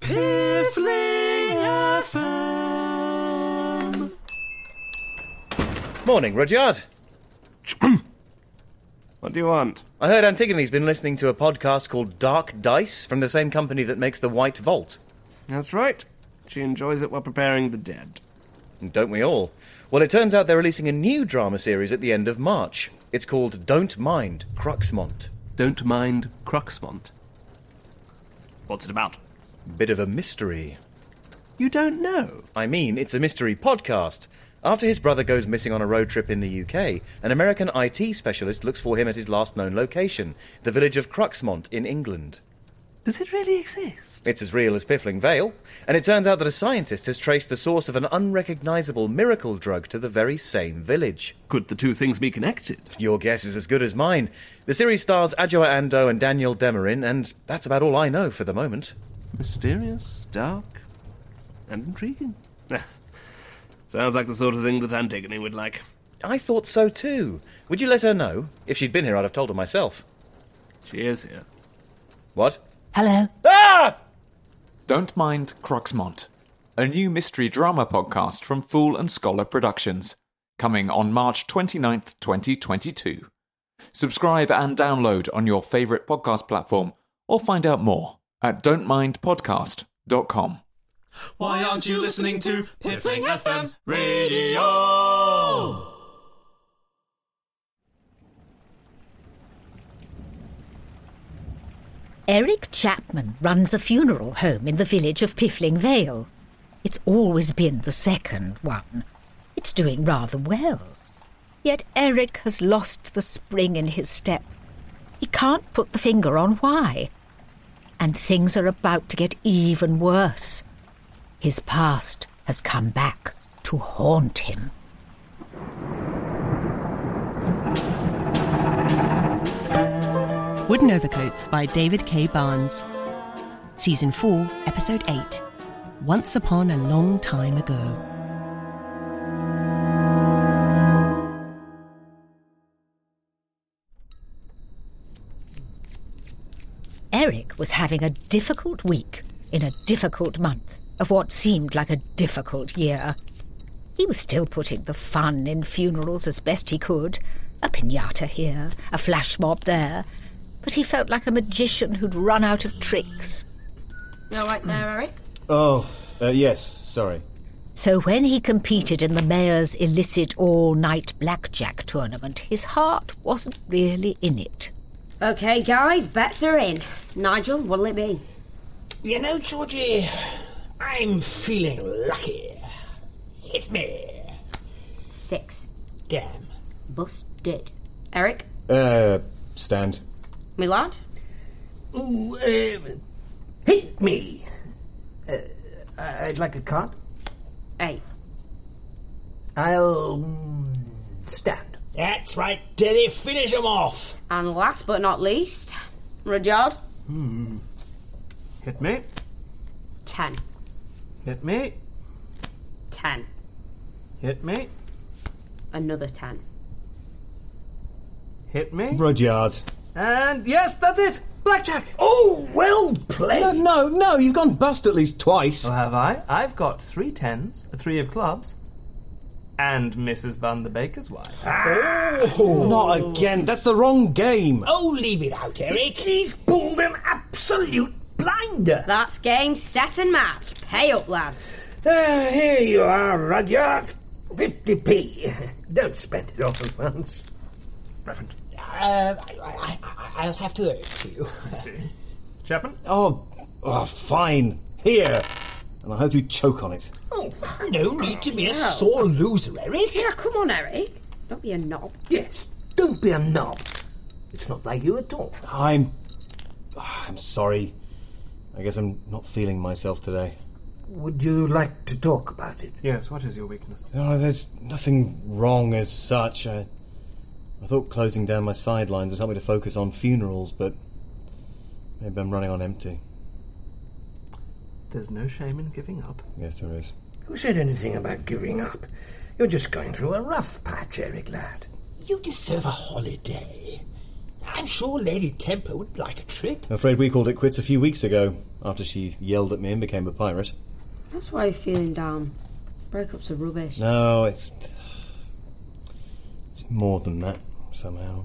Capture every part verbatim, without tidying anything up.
Piffling F M. Morning, Rudyard. What do you want? I heard Antigone's been listening to a podcast called Dark Dice from the same company that makes the White Vault. That's right. She enjoys it while preparing the dead. Don't we all? Well, it turns out they're releasing a new drama series at the end of March. It's called Don't Mind, Cruxmont. Don't Mind, Cruxmont. What's it about? Bit of a mystery. You don't know? I mean, it's a mystery podcast. After his brother goes missing on a road trip in the U K, an American I T specialist looks for him at his last known location, the village of Cruxmont in England. Does it really exist? It's as real as Piffling Vale, and it turns out that a scientist has traced the source of an unrecognisable miracle drug to the very same village. Could the two things be connected? Your guess is as good as mine. The series stars Adjoa Andoh and Daniel Demarin, and that's about all I know for the moment. Mysterious, dark, and intriguing. Sounds like the sort of thing that Antigone would like. I thought so too. Would you let her know? If she'd been here, I'd have told her myself. She is here. What? Hello? Ah! Don't Mind Cruxmont, a new mystery drama podcast from Fool and Scholar Productions, coming on March twenty-ninth, twenty twenty-two. Subscribe and download on your favourite podcast platform, or find out more at don't mind podcast dot com. Why aren't you listening to Piffling F M Radio? Eric Chapman runs a funeral home in the village of Piffling Vale. It's always been the second one. It's doing rather well. Yet Eric has lost the spring in his step. He can't put the finger on why. And things are about to get even worse. His past has come back to haunt him. Wooden Overcoats by David K. Barnes. Season four, Episode eight. Once Upon a Long Time Ago. Eric was having a difficult week in a difficult month of what seemed like a difficult year. He was still putting the fun in funerals as best he could. A piñata here, a flash mob there. But he felt like a magician who'd run out of tricks. You all right there, Eric? Oh, uh, yes, sorry. So when he competed in the mayor's illicit all-night blackjack tournament, his heart wasn't really in it. OK, guys, bets are in. Nigel, what'll it be? You know, Georgie, I'm feeling lucky. Hit me. Six. Damn. Busted. Eric? Uh, stand. Me lad? Ooh, uh, hit me. Uh, I'd like a card. Eight. I'll mm, stand. That's right, Dilly. Finish him off. And last but not least, Rudyard? Hmm. Hit me. Ten. Hit me. Ten. Hit me. Another ten. Hit me. Rudyard. And yes, that's it. Blackjack. Oh, well played. No, no, no, you've gone bust at least twice. Oh, have I? I've got three tens, a three of clubs, and Missus Bunn, the baker's wife. Oh. Not again. That's the wrong game. Oh, leave it out, Eric. He's pulled an absolute blinder. That's game, set and match. Pay up, lads. Ah, here you are, Rudyard. fifty p. Don't spend it all at once. Reverend. Uh, I, I, I, I'll have to owe it to you. I see. Chapman? Oh, oh, fine. Here. And I hope you choke on it. Oh, no need to be a sore loser, Eric. Yeah, come on, Eric. Don't be a knob. Yes, don't be a knob. It's not like you at all. I'm... I'm sorry. I guess I'm not feeling myself today. Would you like to talk about it? Yes, what is your weakness? No, there's nothing wrong as such. I, I thought closing down my sidelines would help me to focus on funerals, but maybe I'm running on empty. There's no shame in giving up. Yes, there is. Who said anything about giving up? You're just going through a rough patch, Eric lad. You deserve a holiday. I'm sure Lady Temper would like a trip. I'm afraid we called it quits a few weeks ago, after she yelled at me and became a pirate. That's why you're feeling down. Breakups are rubbish. No, it's... It's more than that, somehow.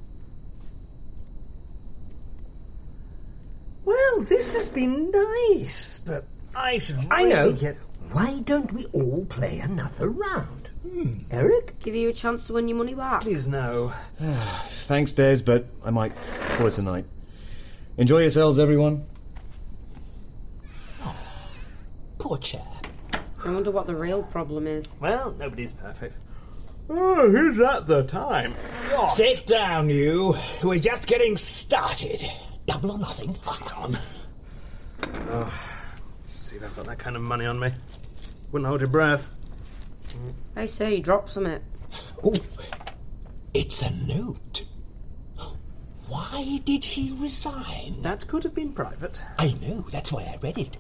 Well, this has been nice, but I should really I know. get... Why don't we all play another round? Hmm. Eric? Give you a chance to win your money back. Please, no. Thanks, Des, but I might call it a night. Enjoy yourselves, everyone. Oh, poor chap. I wonder what the real problem is. Well, nobody's perfect. Oh, who's at the time? Oh. Sit down, you. We're just getting started. Double or nothing. on. Oh, let's see if I've got that kind of money on me. Wouldn't hold your breath. I say you dropped something. Oh, it's a note. Why did he resign? That could have been private. I know, that's why I read it.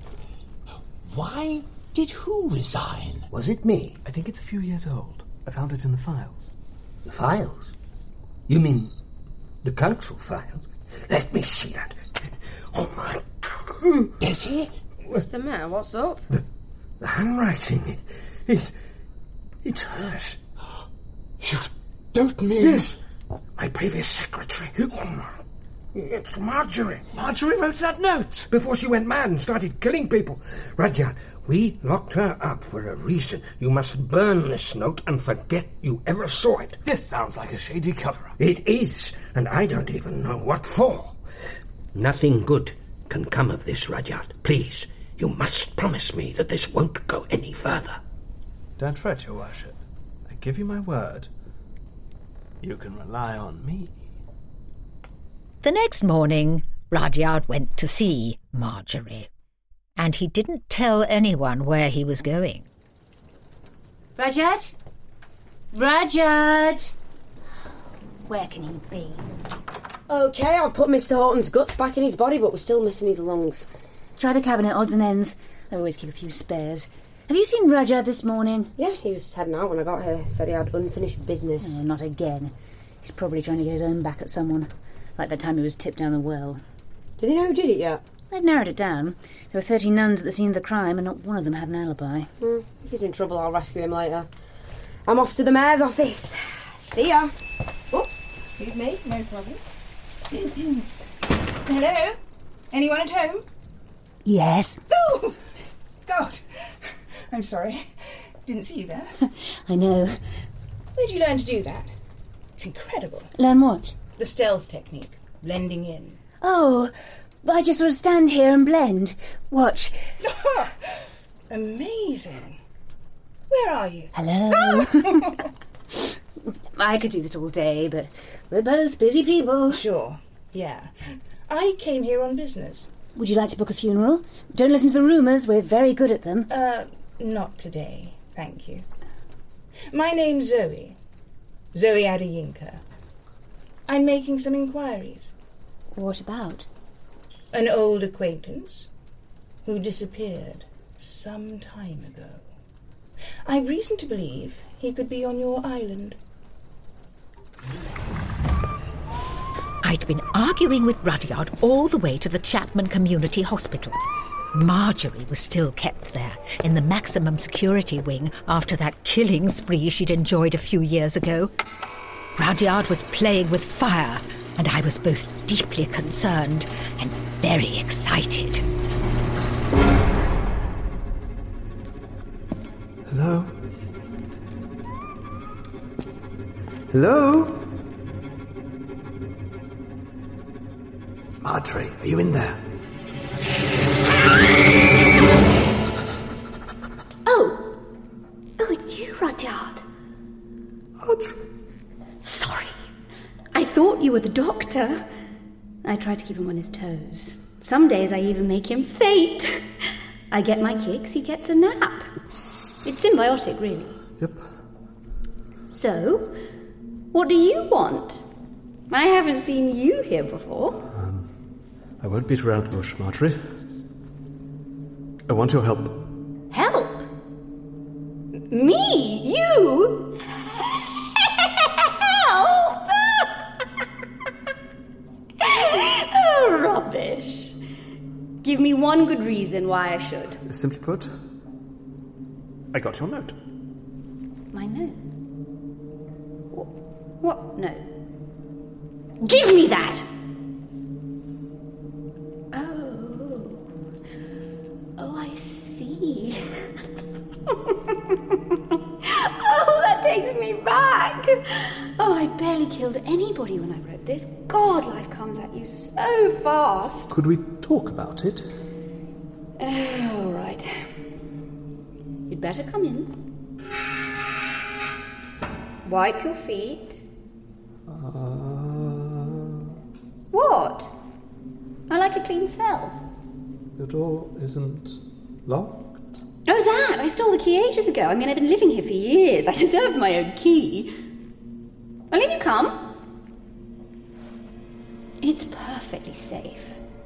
Why did who resign? Was it me? I think it's a few years old. I found it in the files. The files? You mean the council files? Let me see that. Oh, my God. Does he? What's the matter? What's up? The, the handwriting. It, it, it's hers. You don't mean... Yes. My previous secretary. Oh, it's Marjorie. Marjorie wrote that note? Before she went mad and started killing people. Rudyard, we locked her up for a reason. You must burn this note and forget you ever saw it. This sounds like a shady cover-up. It is, and I don't even know what for. Nothing good can come of this, Rudyard. Please, you must promise me that this won't go any further. Don't fret, your worship. I give you my word. You can rely on me. The next morning, Rudyard went to see Marjorie, and he didn't tell anyone where he was going. Rudyard? Rudyard! Where can he be? Okay, I've put Mister Horton's guts back in his body, but we're still missing his lungs. Try the cabinet, odds and ends. I always keep a few spares. Have you seen Rudyard this morning? Yeah, he was heading out when I got here. Said he had unfinished business. Oh, not again. He's probably trying to get his own back at someone. Like that time he was tipped down the well. Did he know who did it yet? They've narrowed it down. There were thirty nuns at the scene of the crime, and not one of them had an alibi. Mm, if he's in trouble, I'll rescue him later. I'm off to the mayor's office. See ya. Oh, excuse me, no problem. Hello? Anyone at home? Yes. Oh, God. I'm sorry. Didn't see you there. I know. Where'd you learn to do that? It's incredible. Learn what? The stealth technique. Blending in. Oh, I just sort of stand here and blend. Watch. Amazing. Where are you? Hello. I could do this all day, but we're both busy people. Sure, yeah. I came here on business. Would you like to book a funeral? Don't listen to the rumours, we're very good at them. Uh, not today, thank you. My name's Zoe. Zoe Adeyinka. I'm making some inquiries. What about? An old acquaintance who disappeared some time ago. I've reason to believe he could be on your island. I'd been arguing with Rudyard all the way to the Chapman Community Hospital. Marjorie was still kept there, in the maximum security wing, after that killing spree she'd enjoyed a few years ago. Rudyard was playing with fire, and I was both deeply concerned and very excited. Hello? Hello? Marjorie, are you in there? Oh! Oh, it's you, Rudyard. Marjorie? Sorry. I thought you were the doctor. I try to keep him on his toes. Some days I even make him faint. I get my kicks, he gets a nap. It's symbiotic, really. Yep. So, what do you want? I haven't seen you here before. Um, I won't beat around the bush, Marjorie. I want your help. Help? Me? You? Help! one good reason why I should. Simply put, I got your note. My note? What, what note? Give me that! Oh. Oh, I see. Oh, that takes me back. Oh, I barely killed anybody when I wrote this. God, life comes at you so fast. Could we talk about it? Oh, all right. You'd better come in. Wipe your feet. Uh, What? I like a clean cell. the door isn't locked? Oh, that! I stole the key ages ago. I mean, I've been living here for years. I deserve my own key. Well, in you come. It's perfectly safe.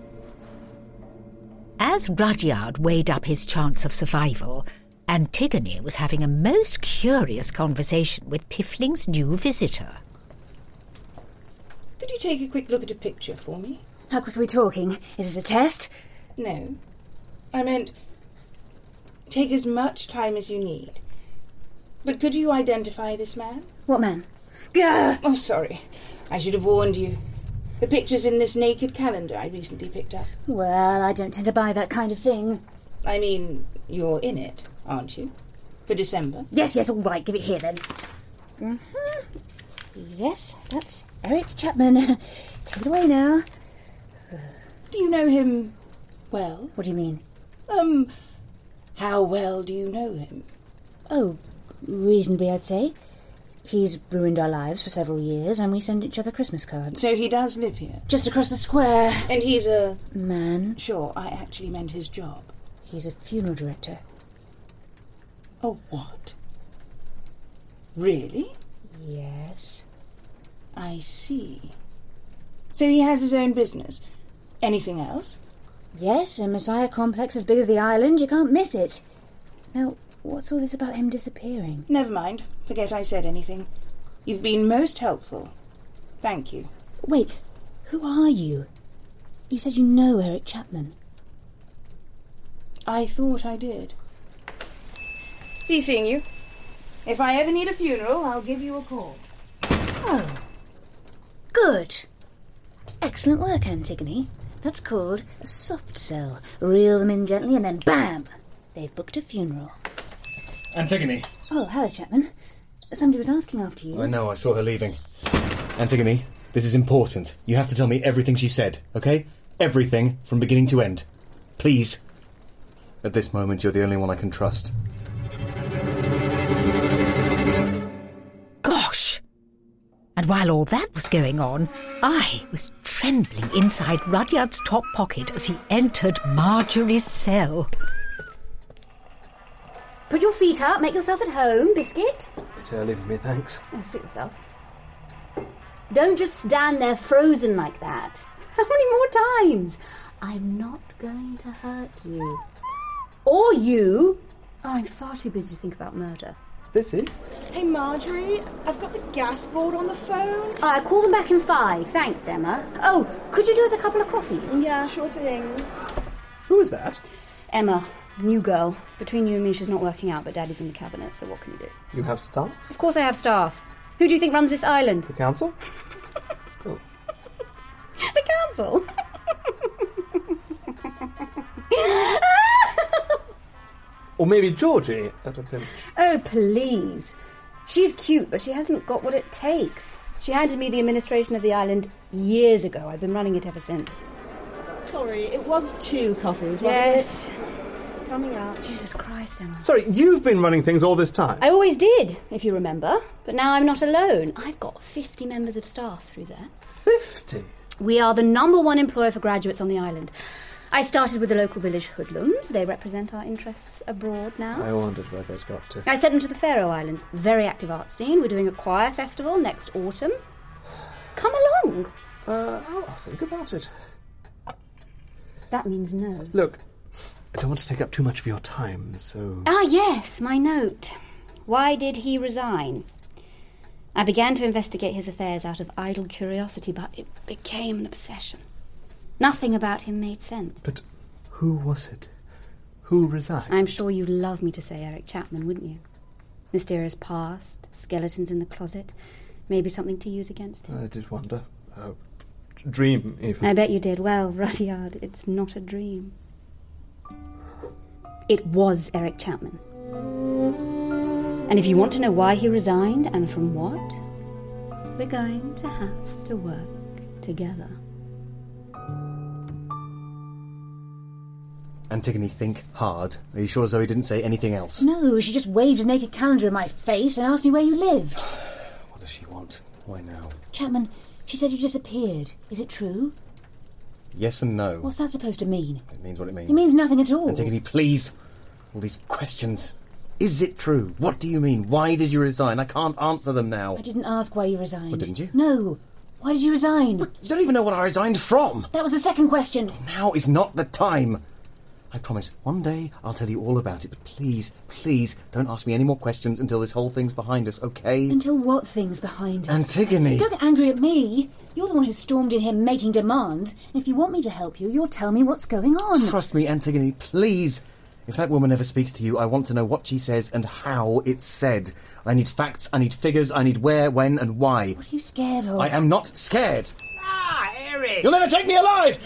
As Rudyard weighed up his chance of survival, Antigone was having a most curious conversation with Piffling's new visitor. Could you take a quick look at a picture for me? How quick are we talking? Is this a test? No. I meant, take as much time as you need. But could you identify this man? What man? Gah! Oh, sorry. I should have warned you. The picture's in this naked calendar I recently picked up. Well, I don't tend to buy that kind of thing. I mean, you're in it, aren't you? For December? Yes, yes, all right. Give it here, then. Mm-hmm. Yes, that's Eric Chapman. Take it away now. Do you know him well? What do you mean? Um, how well do you know him? Oh, reasonably, I'd say. He's ruined our lives for several years, and we send each other Christmas cards. So he does live here? Just across the square. And he's a... man? Sure, I actually meant his job. He's a funeral director. Oh, what? Really? Yes. I see. So he has his own business. Anything else? Yes, a Messiah complex as big as the island. You can't miss it. Now, what's all this about him disappearing? Never mind. Forget I said anything. You've been most helpful. Thank you. Wait, who are you? You said you know Eric Chapman. I thought I did. Be seeing you. If I ever need a funeral, I'll give you a call. Oh. Good. Excellent work, Antigone. That's called a soft sell. Reel them in gently and then bam! They've booked a funeral. Antigone. Oh, hello, Chapman. Somebody was asking after you. I know, I saw her leaving. Antigone, this is important. You have to tell me everything she said, okay? Everything from beginning to end. Please. At this moment, you're the only one I can trust. Gosh! And while all that was going on, I was trembling inside Rudyard's top pocket as he entered Marjorie's cell. Put your feet up, make yourself at home, Biscuit. Bit early for me, thanks. Oh, suit yourself. Don't just stand there frozen like that. How many more times? I'm not going to hurt you. Or you. Oh, I'm far too busy to think about murder. Busy? Hey, Marjorie, I've got the gas board on the phone. I'll call them back in five. Thanks, Emma. Oh, could you do us a couple of coffees? Yeah, sure thing. Who is that? Emma, new girl. Between you and me, she's not working out, but Daddy's in the cabinet, so what can you do? You have staff? Of course I have staff. Who do you think runs this island? The council? Oh. The council? Or maybe Georgie at a pinch. Oh, please. She's cute, but she hasn't got what it takes. She handed me the administration of the island years ago. I've been running it ever since. Sorry, it was two coffees, wasn't yes. it? Coming out. Jesus Christ, Emma. Sorry, you've been running things all this time? I always did, if you remember. But now I'm not alone. I've got fifty members of staff through there. Fifty? We are the number one employer for graduates on the island. I started with the local village hoodlums. They represent our interests abroad now. I wondered where they'd got to. I sent them to the Faroe Islands. Very active art scene. We're doing a choir festival next autumn. Come along. Uh, I'll think about it. That means no. Look, I don't want to take up too much of your time, so... Ah, yes, my note. Why did he resign? I began to investigate his affairs out of idle curiosity, but it became an obsession. Nothing about him made sense. But Who was it? Who resigned? I'm sure you'd love me to say Eric Chapman, wouldn't you? Mysterious past, skeletons in the closet, maybe something to use against him. I did wonder. Uh, dream, even. I bet you did. Well, Rudyard, it's not a dream. It was Eric Chapman. And if you want to know why he resigned and from what, we're going to have to work together. Antigone, think hard. Are you sure Zoe didn't say anything else? No, she just waved a naked calendar in my face and asked me where you lived. What does she want? Why now? Chapman, she said you disappeared. Is it true? Yes and no. What's that supposed to mean? It means what it means. It means nothing at all. Antigone, please. All these questions. Is it true? What do you mean? Why did you resign? I can't answer them now. I didn't ask why you resigned. Well, didn't you? No. Why did you resign? But you don't even know what I resigned from. That was the second question. Now is not the time. I promise, one day I'll tell you all about it, but please, please, don't ask me any more questions until this whole thing's behind us, okay? Until what thing's behind us? Antigone! Don't get angry at me. You're the one who stormed in here making demands, and if you want me to help you, you'll tell me what's going on. Trust me, Antigone, please. If that woman ever speaks to you, I want to know what she says and how it's said. I need facts, I need figures, I need where, when, and why. What are you scared of? I am not scared. Ah, Eric! You'll never take me alive!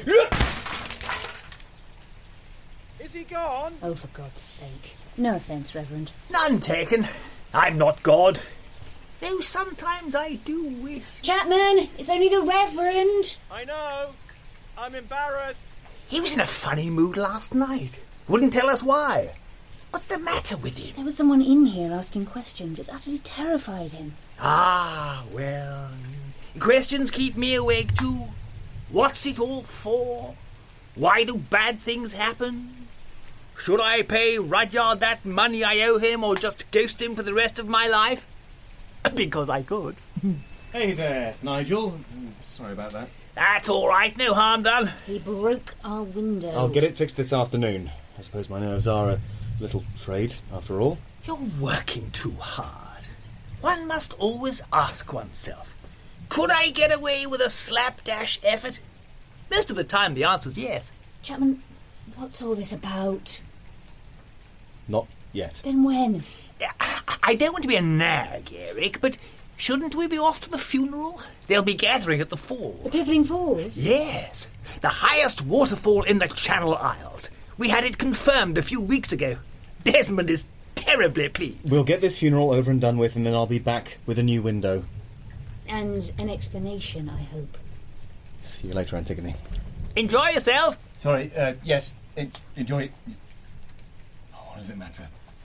Is he gone? Oh, for God's sake. No offence, Reverend. None taken. I'm not God. Though sometimes I do wish... Chapman, it's only the Reverend. I know. I'm embarrassed. He was in a funny mood last night. Wouldn't tell us why. What's the matter with him? There was someone in here asking questions. It utterly terrified him. Ah, well... Questions keep me awake too. What's it all for? Why do bad things happen? Should I pay Rudyard that money I owe him or just ghost him for the rest of my life? Because I could. Hey there, Nigel. Sorry about that. That's all right, no harm done. He broke our window. I'll get it fixed this afternoon. I suppose my nerves are a little frayed, after all. You're working too hard. One must always ask oneself, could I get away with a slapdash effort? Most of the time the answer's yes. Chapman, what's all this about? Not yet. Then when? I don't want to be a nag, Eric, but shouldn't we be off to the funeral? They'll be gathering at the falls. The Piffling Falls? Yes. The highest waterfall in the Channel Isles. We had it confirmed a few weeks ago. Desmond is terribly pleased. We'll get this funeral over and done with, and then I'll be back with a new window. And an explanation, I hope. See you later, Antigone. Enjoy yourself. Sorry, uh, yes, en- enjoy it. Oh, what does it matter?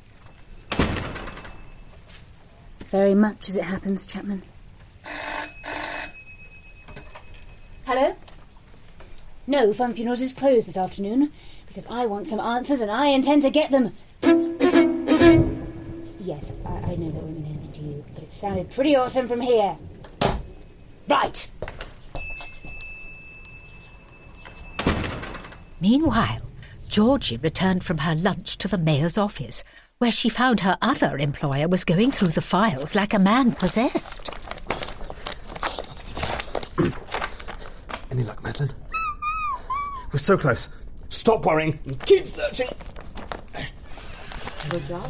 Very much as it happens, Chapman. Hello? No, Fun Funerals is closed this afternoon because I want some answers and I intend to get them. Yes, I, I know that won't mean anything to you, but it sounded pretty awesome from here. Right. Meanwhile, Georgie returned from her lunch to the mayor's office, where she found her other employer was going through the files like a man possessed. Any luck, Madeline? We're so close. Stop worrying. Keep searching. Rudyard?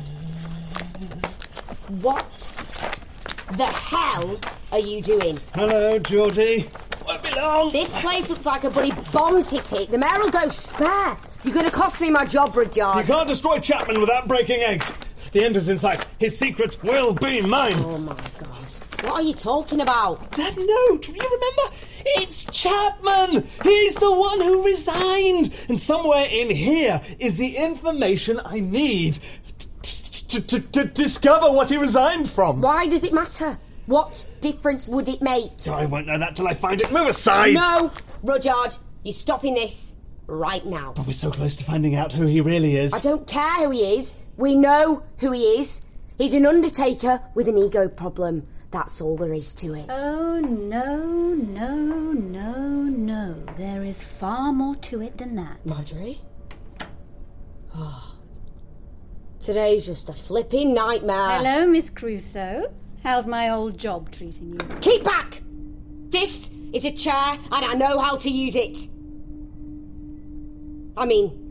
What the hell are you doing? Hello, Georgie. Won't be long. This place looks like a bloody bomb's hit it. The mayor will go spare. You're going to cost me my job, Rudyard. You can't destroy Chapman without breaking eggs. The end is in sight. His secret will be mine. Oh, my God. What are you talking about? That note, you remember? It's Chapman! He's the one who resigned! And somewhere in here is the information I need to, to, to discover what he resigned from. Why does it matter? What difference would it make? I won't know that till I find it. Move aside! No! Rudyard, you're stopping this right now. But we're so close to finding out who he really is. I don't care who he is. We know who he is. He's an undertaker with an ego problem. That's all there is to it. Oh, no, no, no, no. There is far more to it than that. Marjorie? Oh. Today's just a flipping nightmare. Hello, Miss Crusoe. How's my old job treating you? Keep back! This is a chair and I know how to use it. I mean,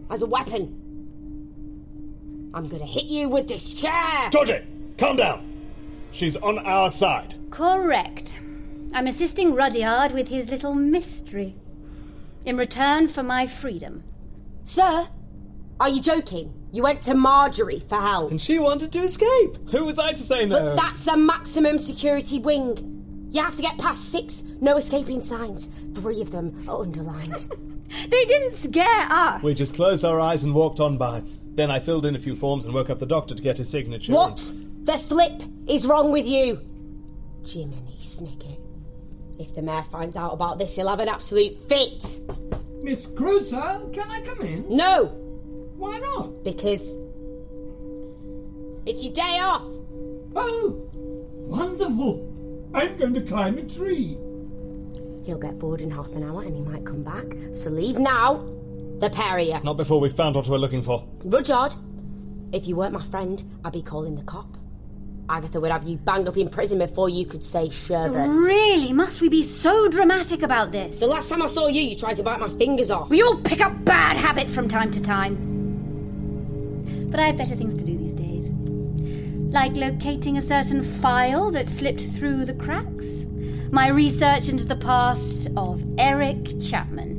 as a weapon. I'm gonna hit you with this chair! Georgie, calm down. She's on our side. Correct. I'm assisting Rudyard with his little mystery. In return for my freedom. Sir, are you joking? You went to Marjorie for help. And she wanted to escape. Who was I to say no? But that's a maximum security wing. You have to get past six no escaping signs. Three of them are underlined. They didn't scare us. We just closed our eyes and walked on by. Then I filled in a few forms and woke up the doctor to get his signature. What the flip is wrong with you? Jiminy Snicket. If the mayor finds out about this, he'll have an absolute fit. Miss Crusoe, can I come in? No. Why not? Because it's your day off. Oh, wonderful. I'm going to climb a tree. He'll get bored in half an hour and he might come back. So leave now. The pair of you. Not before we've found what we're looking for. Rudyard, if you weren't my friend, I'd be calling the cop. Agatha would have you banged up in prison before you could say sherbet. Really? Must we be so dramatic about this? The last time I saw you, you tried to bite my fingers off. We all pick up bad habits from time to time. But I have better things to do these days. Like locating a certain file that slipped through the cracks. My research into the past of Eric Chapman.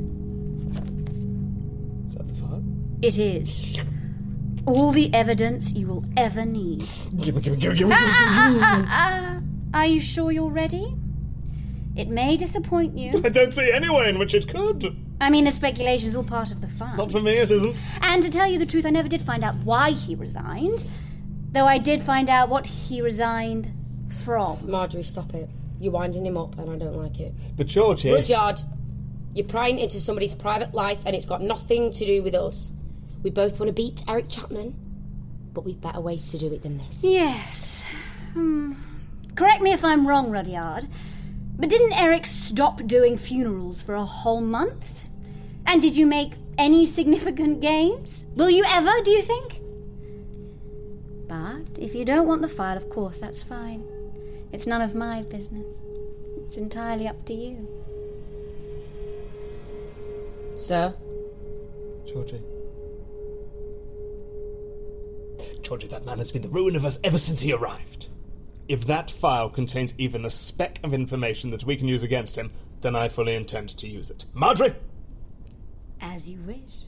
Is that the file? It is. All the evidence you will ever need. Give me, give me, give me, give me. Ah, ah, ah, ah, ah. Are you sure you're ready? It may disappoint you. I don't see any way in which it could. I mean, the speculation's all part of the fun. Not for me, it isn't. And to tell you the truth, I never did find out why he resigned. Though I did find out what he resigned from. Marjorie, stop it. You're winding him up and I don't like it. But Georgie... Rudyard, you're prying into somebody's private life and it's got nothing to do with us. We both want to beat Eric Chapman, but we've better ways to do it than this. Yes. Hmm. Correct me if I'm wrong, Rudyard, but didn't Eric stop doing funerals for a whole month? And did you make any significant gains? Will you ever, do you think? But if you don't want the file, of course, that's fine. It's none of my business. It's entirely up to you. Sir? Georgie. Georgie, that man has been the ruin of us ever since he arrived. If that file contains even a speck of information that we can use against him, then I fully intend to use it. Marjorie! As you wish.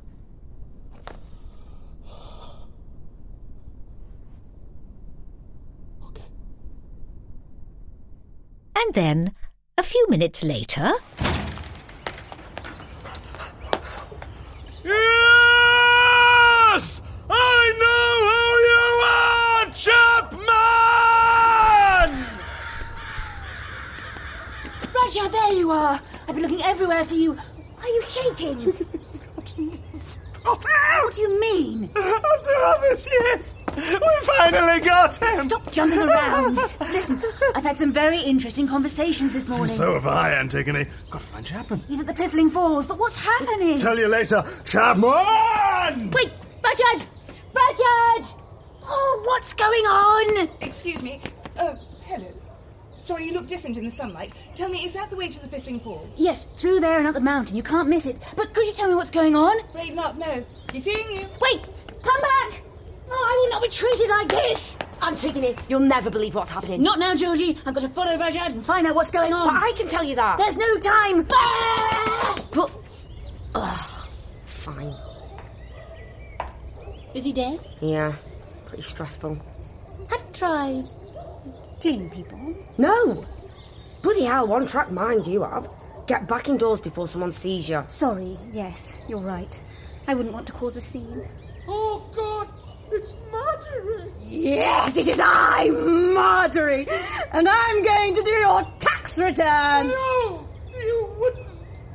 Okay. And then, a few minutes later... Yes! I know who you are, Chapman! Roger, there you are. I've been looking everywhere for you. Are you shaking? What do you mean? After all this years, we finally got him! Stop jumping around. Listen, I've had some very interesting conversations this morning. So have I, Antigone. Got to find Chapman. He's at the Piffling Falls, but what's happening? Tell you later, Chapman! Wait, Rudyard! Rudyard! Oh, what's going on? Excuse me. Uh, hello. Sorry, you look different in the sunlight. Tell me, is that the way to the Piffling Falls? Yes, through there and up the mountain. You can't miss it. But could you tell me what's going on? Afraid not, no. He's seeing you. Wait! Come back! Oh, I will not be treated like this! Antigone, you'll never believe what's happening. Not now, Georgie. I've got to follow Rudyard and find out what's going on. But I can tell you that. There's no time. But... Ugh, fine. Is he dead? Yeah, pretty stressful. Have you tried killing people? No! Bloody hell, one-track mind you have. Get back indoors before someone sees you. Sorry, yes, you're right. I wouldn't want to cause a scene. Oh, God! It's Marjorie! Yes, it is I, Marjorie! And I'm going to do your tax return! No, you wouldn't.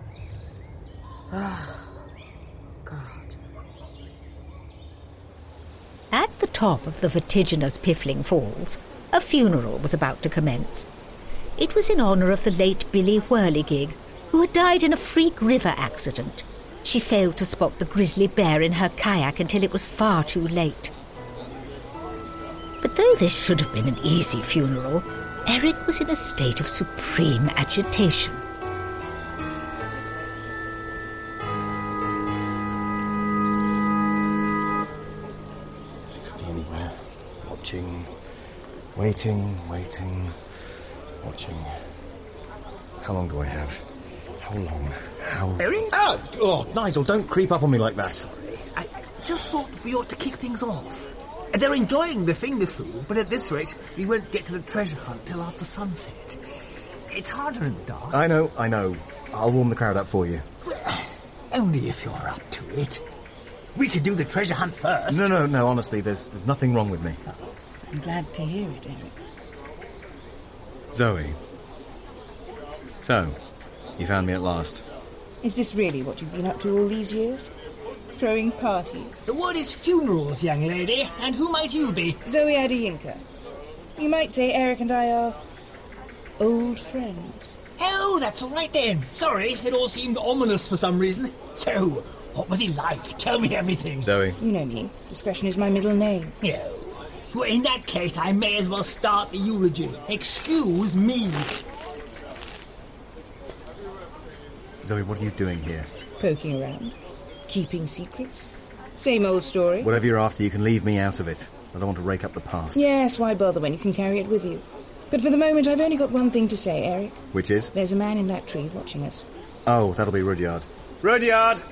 Oh, God. At the top of the vertiginous Piffling Falls, a funeral was about to commence. It was in honour of the late Billy Whirligig, who had died in a freak river accident. She failed to spot the grizzly bear in her kayak until it was far too late. But though this should have been an easy funeral, Eric was in a state of supreme agitation. watching, waiting, waiting, watching. How long do I have? How long? How long? Harry? Ah, oh, Nigel, don't creep up on me like that. Sorry. I, I just thought we ought to kick things off. They're enjoying the finger food, but at this rate, we won't get to the treasure hunt till after sunset. It's harder in the dark. I know, I know. I'll warm the crowd up for you. Well, only if you're up to it. We could do the treasure hunt first. No, no, no, honestly, there's there's nothing wrong with me. I'm glad to hear it, Eric. Zoe. So, you found me at last. Is this really what you've been up to all these years? Throwing parties? The word is funerals, young lady. And who might you be? Zoe Adeyinka. You might say Eric and I are old friends. Oh, that's all right then. Sorry, it all seemed ominous for some reason. So, what was he like? Tell me everything. Zoe. You know me. Discretion is my middle name. No. Well, in that case, I may as well start the eulogy. Excuse me. Zoe, what are you doing here? Poking around. Keeping secrets. Same old story. Whatever you're after, you can leave me out of it. I don't want to rake up the past. Yes, why bother when you can carry it with you? But for the moment, I've only got one thing to say, Eric. Which is? There's a man in that tree watching us. Oh, that'll be Rudyard. Rudyard!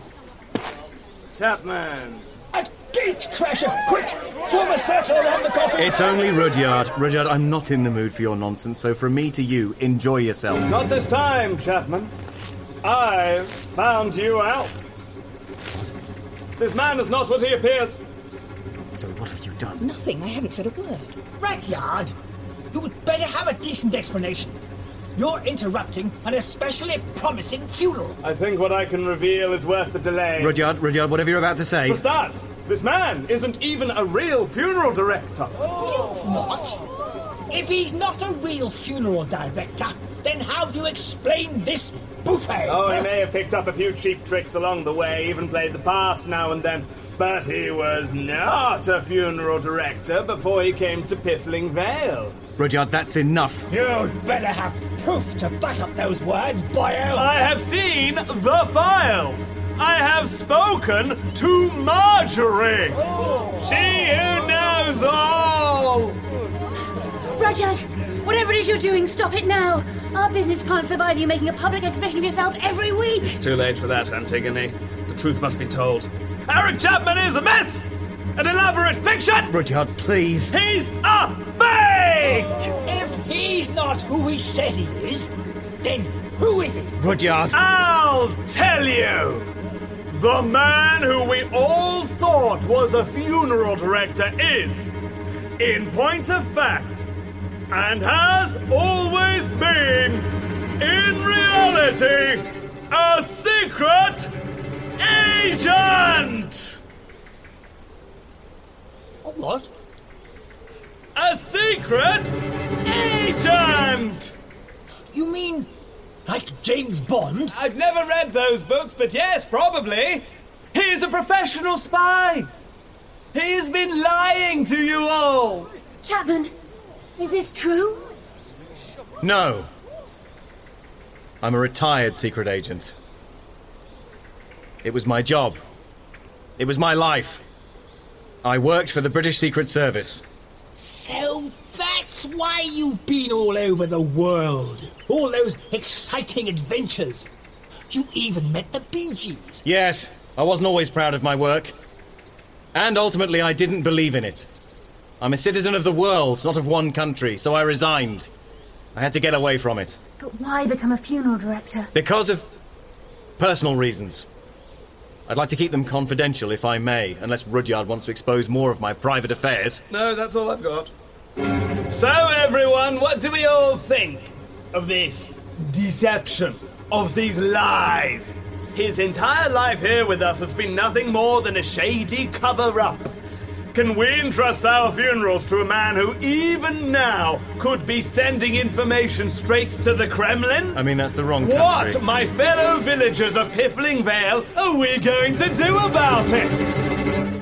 Chapman! A gate crasher! Quick! Form a circle around the coffin! It's only Rudyard. Rudyard, I'm not in the mood for your nonsense, so from me to you, enjoy yourself. Not this time, Chapman. I found you out. This man is not what he appears. So what have you done? Nothing. I haven't said a word. Rudyard! You would better have a decent explanation. You're interrupting an especially promising funeral. I think what I can reveal is worth the delay. Rudyard, Rudyard, whatever you're about to say... For start, this man isn't even a real funeral director. Oh. What? If he's not a real funeral director, then how do you explain this buffet? Oh, he may have picked up a few cheap tricks along the way, even played the part now and then. But he was not a funeral director before he came to Piffling Vale. Rudyard, that's enough. You'd better have proof to back up those words, boyo. I have seen the files. I have spoken to Marjorie. Oh. She who knows all. Rudyard, whatever it is you're doing, stop it now. Our business can't survive you making a public exhibition of yourself every week. It's too late for that, Antigone. The truth must be told. Eric Chapman is a myth! An elaborate fiction! Rudyard, please. He's a fake! If he's not who he says he is, then who is he? Rudyard. I'll tell you! The man who we all thought was a funeral director is, in point of fact, and has always been, in reality, a secret agent! A what? A secret agent! You mean like James Bond? I've never read those books, but yes, probably. He's a professional spy. He's been lying to you all. Chapman, is this true? No. I'm a retired secret agent. It was my job. It was my life. I worked for the British Secret Service. So that's why you've been all over the world. All those exciting adventures. You even met the Bee Gees. Yes, I wasn't always proud of my work. And ultimately, I didn't believe in it. I'm a citizen of the world, not of one country, so I resigned. I had to get away from it. But why become a funeral director? Because of personal reasons. I'd like to keep them confidential, if I may, unless Rudyard wants to expose more of my private affairs. No, that's all I've got. So, everyone, what do we all think of this deception, of these lies? His entire life here with us has been nothing more than a shady cover-up. Can we entrust our funerals to a man who even now could be sending information straight to the Kremlin? I mean, that's the wrong country. country. What, my fellow villagers of Piffling Vale, are we going to do about it?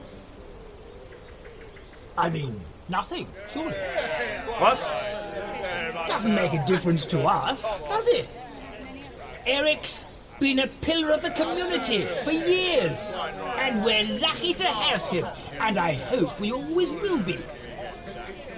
I mean, nothing, surely. What? Doesn't make a difference to us, does it? Eric's been a pillar of the community for years, and we're lucky to have him, and I hope we always will be.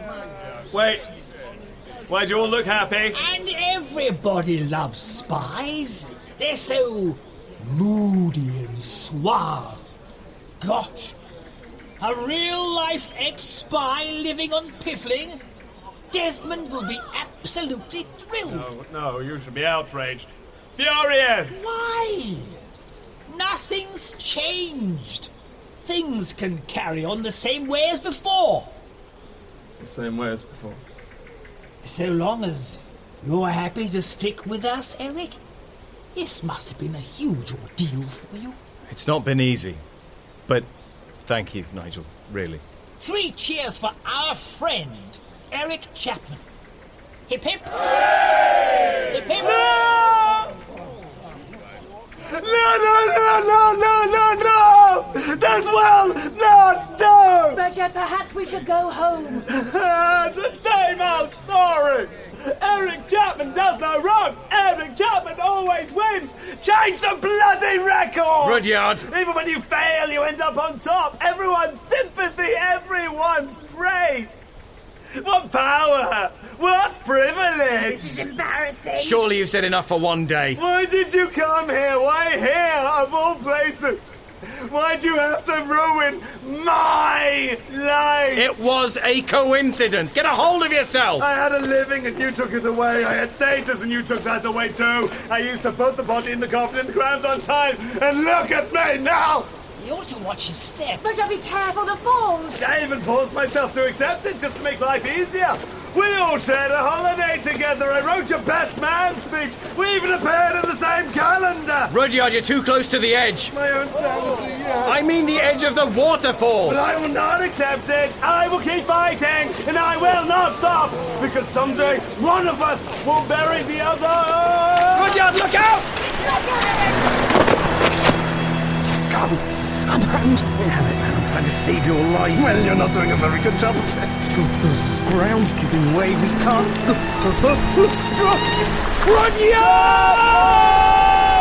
Wait. Why do you all look happy? And everybody loves spies. They're so moody and suave. Gosh, a real-life ex-spy living on Piffling? Desmond will be absolutely thrilled. No, no, you should be outraged. Furious! Why? Nothing's changed. Things can carry on the same way as before. The same way as before. So long as you're happy to stick with us, Eric. This must have been a huge ordeal for you. It's not been easy. But thank you, Nigel, really. Three cheers for our friend, Eric Chapman. Hip hip. Hip hip. No! No, no, no, no, no, no, no! This will not do! Rudyard, perhaps we should go home. It's the same old story! Eric Chapman does no wrong! Eric Chapman always wins! Change the bloody record! Rudyard! Even when you fail, you end up on top! Everyone's sympathy, everyone's praise! What power! What privilege! This is embarrassing. Surely you've said enough for one day. Why did you come here? Why here, of all places? Why'd you have to ruin my life? It was a coincidence. Get a hold of yourself. I had a living and you took it away. I had status and you took that away too. I used to put the body in the coffin in the ground on time. And look at me now! You ought to watch your step. Rudyard, be careful, the falls. I even forced myself to accept it just to make life easier. We all shared a holiday together. I wrote your best man speech. We even appeared in the same calendar. Rudyard, you're too close to the edge. My own sanity, yeah. I mean the edge of the waterfall. But I will not accept it. I will keep fighting, and I will not stop, because someday one of us will bury the other. Rudyard, look out! Go. Unhand. Damn it, man, I'm trying to save your life. Well, you're not doing a very good job of it. The ground's giving way. We can't... Rudyard!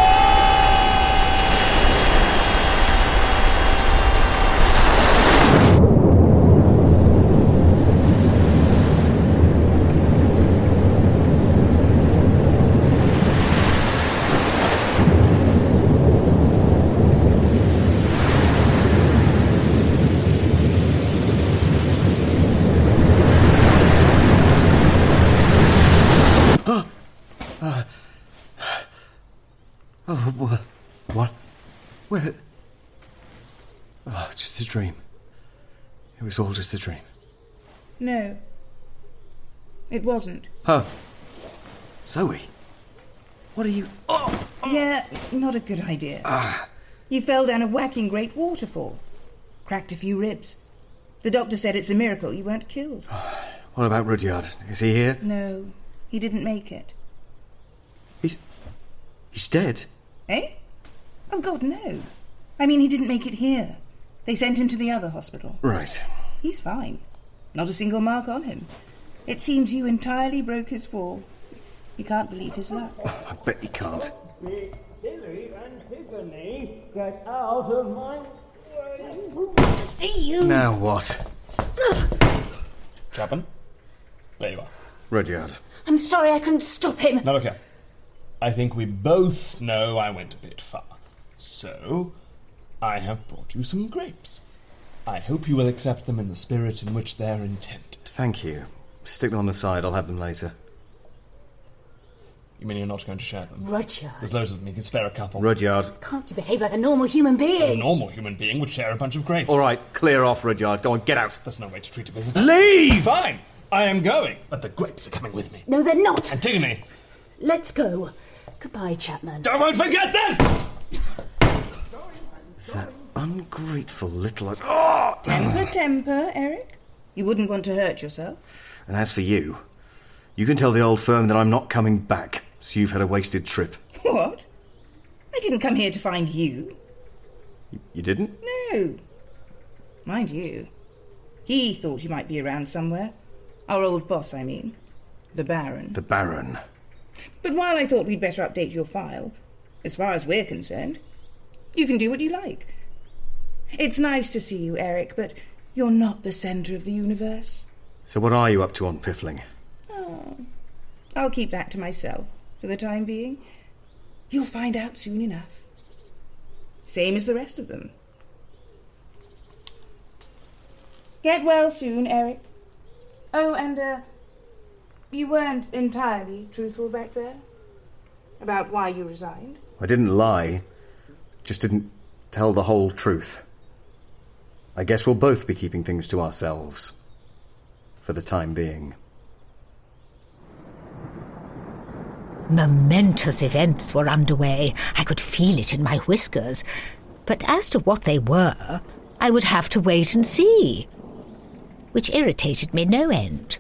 Oh, what? Where? Oh, just a dream. It was all just a dream. No. It wasn't. Huh. Zoe? What are you... Oh! Yeah, not a good idea. Ah. You fell down a whacking great waterfall. Cracked a few ribs. The doctor said it's a miracle you weren't killed. What about Rudyard? Is he here? No, he didn't make it. He's... He's dead? Eh? Oh, God, no. I mean, he didn't make it here. They sent him to the other hospital. Right. He's fine. Not a single mark on him. It seems you entirely broke his fall. He can't believe his luck. Oh, I bet he can't. Tilly and Piccoli, get out of my way. See you. Now what? Chapman? There you are. Rudyard. I'm sorry I couldn't stop him. Now look here. I think we both know I went a bit far. So, I have brought you some grapes. I hope you will accept them in the spirit in which they're intended. Thank you. Stick them on the side, I'll have them later. You mean you're not going to share them? Rudyard. There's loads of them, you can spare a couple. Rudyard. Can't you behave like a normal human being? A normal human being would share a bunch of grapes. All right, clear off, Rudyard. Go on, get out. That's no way to treat a visitor. Leave! Fine, I am going, but the grapes are coming with me. No, they're not. Antigone! Let's go. Goodbye, Chapman. I won't forget this! That ungrateful little... Oh! Temper, temper, Eric. You wouldn't want to hurt yourself. And as for you, you can tell the old firm that I'm not coming back, so you've had a wasted trip. What? I didn't come here to find you. You, you didn't? No. Mind you, he thought you might be around somewhere. Our old boss, I mean. The Baron. The Baron. But while I thought we'd better update your file, as far as we're concerned, you can do what you like. It's nice to see you, Eric, but you're not the centre of the universe. So what are you up to on Piffling? Oh, I'll keep that to myself for the time being. You'll find out soon enough. Same as the rest of them. Get well soon, Eric. Oh, and, uh, you weren't entirely truthful back there? About why you resigned? I didn't lie. Just didn't tell the whole truth. I guess we'll both be keeping things to ourselves. For the time being. Momentous events were underway. I could feel it in my whiskers. But as to what they were, I would have to wait and see. Which irritated me no end.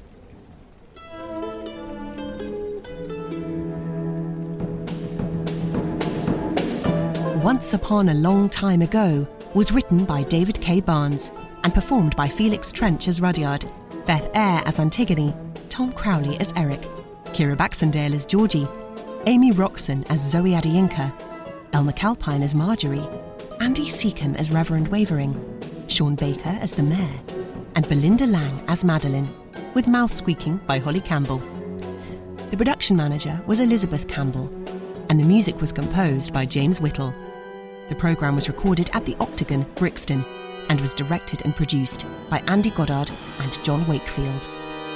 Once Upon a Long Time Ago was written by David K. Barnes and performed by Felix Trench as Rudyard, Beth Eyre as Antigone, Tom Crowley as Eric, Kira Baxendale as Georgie, Amy Roxon as Zoe Adeyinka, Elma Calpine as Marjorie, Andy Seacombe as Reverend Wavering, Sean Baker as the Mayor, and Belinda Lang as Madeline, with Mouth Squeaking by Holly Campbell. The production manager was Elizabeth Campbell, and the music was composed by James Whittle. The programme was recorded at the Octagon, Brixton, and was directed and produced by Andy Goddard and John Wakefield.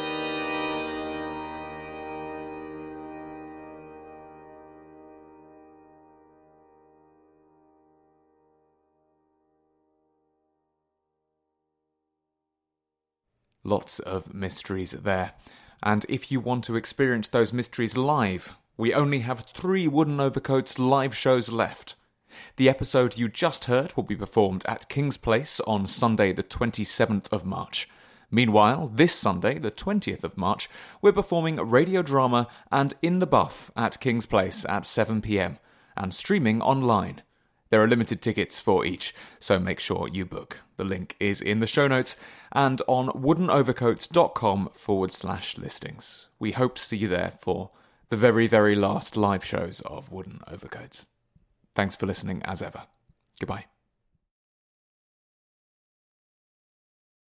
Lots of mysteries there. And if you want to experience those mysteries live, we only have three Wooden Overcoats live shows left. The episode you just heard will be performed at King's Place on Sunday the twenty-seventh of March. Meanwhile, this Sunday, the twentieth of March, we're performing radio drama and In the Buff at King's Place at seven p.m. and streaming online. There are limited tickets for each, so make sure you book. The link is in the show notes and on woodenovercoats.com forward slash listings. We hope to see you there for the very, very last live shows of Wooden Overcoats. Thanks for listening as ever. Goodbye.